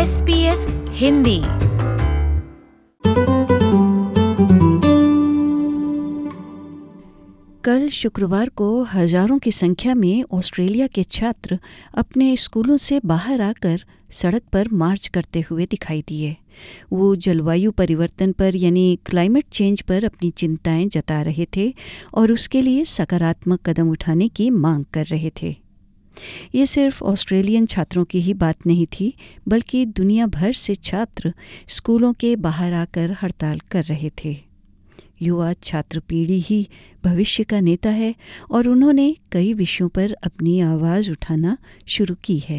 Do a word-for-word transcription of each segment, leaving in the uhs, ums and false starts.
S B S Hindi. कल शुक्रवार को हजारों की संख्या में ऑस्ट्रेलिया के छात्र अपने स्कूलों से बाहर आकर सड़क पर मार्च करते हुए दिखाई दिए। वो जलवायु परिवर्तन पर यानी क्लाइमेट चेंज पर अपनी चिंताएं जता रहे थे और उसके लिए सकारात्मक कदम उठाने की मांग कर रहे थे। ये सिर्फ ऑस्ट्रेलियन छात्रों की ही बात नहीं थी, बल्कि दुनिया भर से छात्र स्कूलों के बाहर आकर हड़ताल कर रहे थे। युवा छात्र पीढ़ी ही भविष्य का नेता है और उन्होंने कई विषयों पर अपनी आवाज़ उठाना शुरू की है।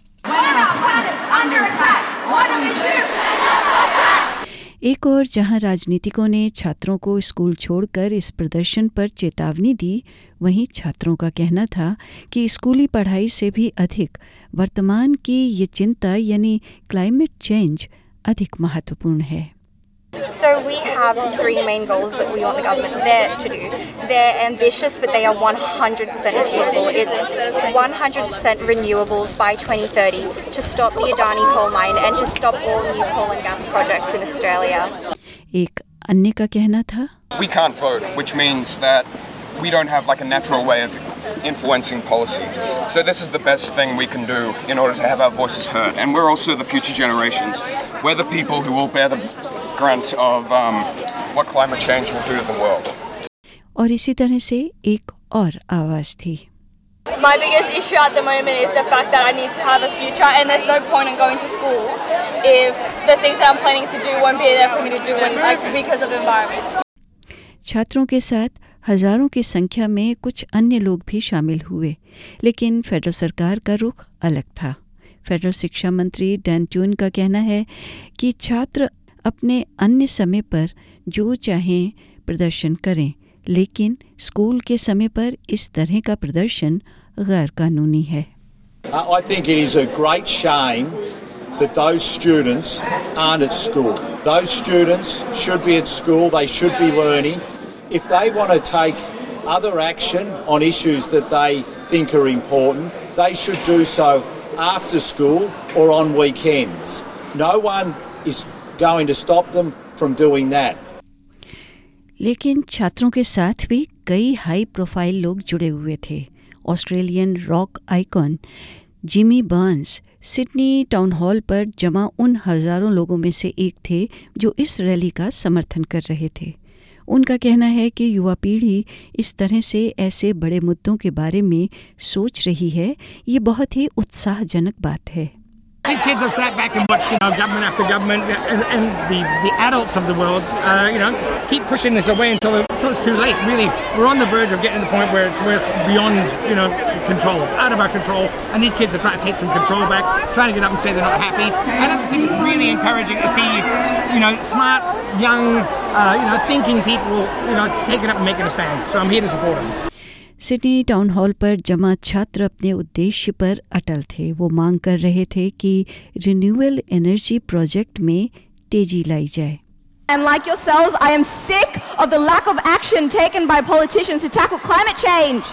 एक और जहां राजनीतिकों ने छात्रों को स्कूल छोड़कर इस प्रदर्शन पर चेतावनी दी, वहीं छात्रों का कहना था कि स्कूली पढ़ाई से भी अधिक वर्तमान की ये चिंता यानी क्लाइमेट चेंज अधिक महत्वपूर्ण है। So we have three main goals that we want the government there to do. They're ambitious, but they are one hundred percent achievable. It's one hundred percent renewables by twenty thirty, to stop the Adani coal mine and to stop all new coal and gas projects in Australia. एक अन्य का कहना था, We can't vote, which means that we don't have like a natural way of influencing policy. So this is the best thing we can do in order to have our voices heard. And we're also the future generations. We're the people who will bear the brunt of um, what climate change will do to the world. और इसी तरह से एक और आवाज़ थी। My biggest issue at the moment is the fact that I need to have a future and there's no point in going to school if the things that I'm planning to do won't be there for me to do when, like, because of the environment. छात्रों के साथ हजारों की संख्या में कुछ अन्य लोग भी शामिल हुए, लेकिन फेडरल सरकार का रुख अलग था। फेडरल शिक्षा मंत्री डैन टून का कहना है कि छात्र अपने अन्य समय पर जो चाहें प्रदर्शन करें, लेकिन स्कूल के समय पर इस तरह का प्रदर्शन गैर कानूनी है। I think it is a great shame that those students aren't at school. Those students should be at school, they should be learning. If they want to take other action on issues that they think are important, they should do so after school or on weekends. No one is going to stop them from doing that. लेकिन छात्रों के साथ भी कई high profile लोग जुड़े हुए थे। Australian rock icon Jimmy Barnes Sydney town hall पर जमा उन हजारों लोगों में से एक थे जो इस रैली का समर्थन कर रहे थे। उनका कहना है कि युवा पीढ़ी इस तरह से ऐसे बड़े मुद्दों के बारे में सोच रही है, ये बहुत ही उत्साहजनक बात है। These kids have sat back and watched, you know, government after government, and, and the, the adults of the world, uh, you know, keep pushing this away until, until it's too late. Really, we're on the verge of getting to the point where it's, where it's beyond, you know, control, out of our control. And these kids are trying to take some control back, trying to get up and say they're not happy. And I just think it's really encouraging to see, you know, smart, young, uh, you know, thinking people, you know, taking up and making a stand. So I'm here to support them. Sydney town hall पर जमा छात्र अपने उद्देश्य पर अटल थे। वो मांग कर रहे थे कि रिन्यूएबल एनर्जी प्रोजेक्ट में तेजी लाई जाए। And like yourselves, I am sick of the lack of action taken by politicians to tackle climate change.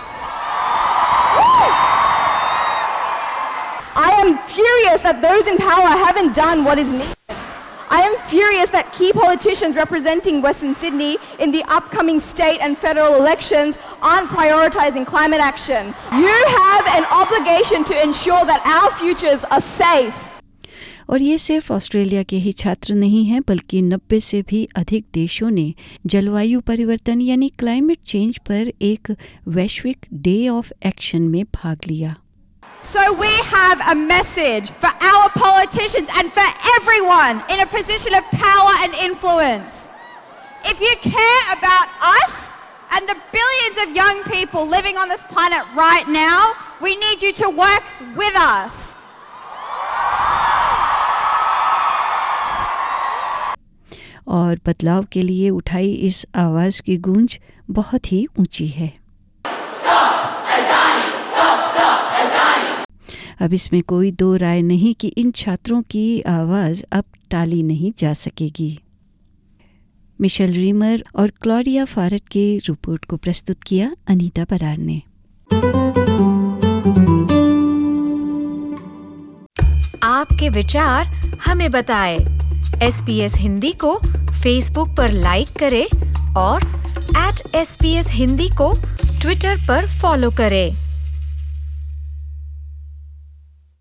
I am furious that those in power haven't done what is needed. I am furious that key politicians representing Western Sydney in the upcoming state and federal elections aren't prioritising climate action. You have an obligation to ensure that our futures are safe. और ये सिर्फ Australia के ही छात्र नहीं हैं, बल्कि नब्बे से भी अधिक देशों ने जलवायु परिवर्तन यानी क्लाइमेट चेंज पर एक वैश्विक डे ऑफ एक्शन में भाग लिया। So we have a message for our politicians and for everyone in a position of power and influence. If you care about us and the billions of young people living on this planet right now, we need you to work with us. और बदलाव के लिए उठाई इस आवाज़ की गूंज बहुत ही ऊंची है। अब इसमें कोई दो राय नहीं कि इन छात्रों की आवाज़ अब टाली नहीं जा सकेगी। मिशेल रीमर और क्लॉडिया फारट के रिपोर्ट को प्रस्तुत किया अनीता बरार ने। आपके विचार हमें बताएं। एस बी एस हिंदी को फेसबुक पर लाइक करें और at S B S Hindi को ट्विटर पर फॉलो करें।